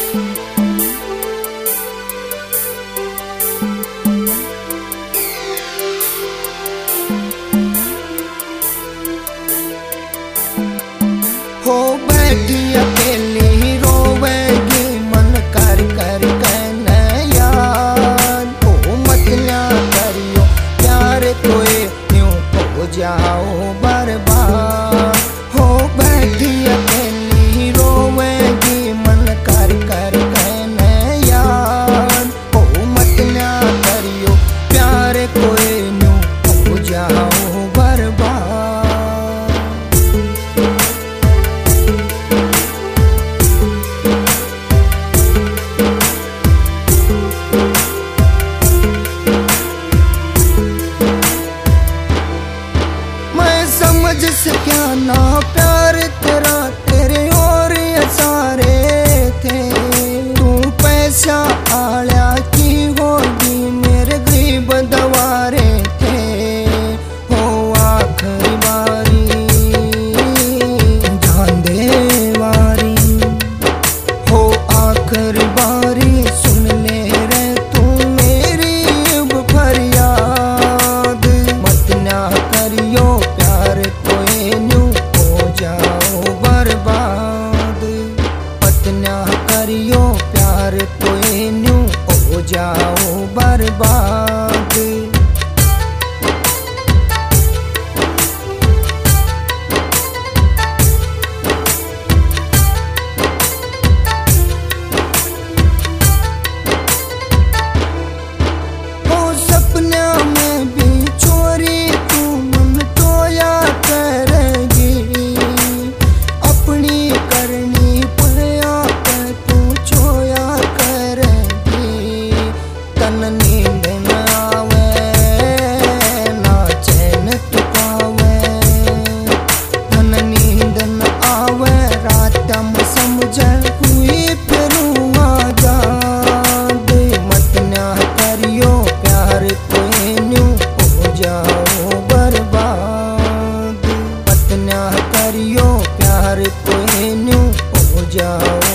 हो बैठी अकेली रोवेगी मन कर कर कहने यार। हो मत ना करियो प्यार कोई यूं हो जाओ बर्बाद। हो बैठी अकेली रोवेगी मन कर कर कहने यार। हो मत ना करियो प्यार कोई यूं हो जाओ बर्बाद। जिस क्या ना प्यार तेरा तेरे और सारे थे। तू पैसा आया की होगी मेरे गरीब दवारे थे। हो आखिरी बारी जान दे वारी। हो आखिरी बारी सुन ले रे तू मेरी अब फरियाद। मत ना करियो प्यार जाओ बर्बाद। मत ना करियो प्यार कोई न्यू हो जाओ बर्बाद। हो सपना में भी चोरी तू मन टोया करेगी। अपनी करनी पया पे तू छोया करेगी। तन नींद न आवे ना चैन तू पावे। तन नींद न आवे रात में समझ हुई फिरूं आजाद। मत ना करियो प्यार कोई न्यू हो जाओ बर्बाद। मत ना करियो प्यार कोई न्यू हो जाओ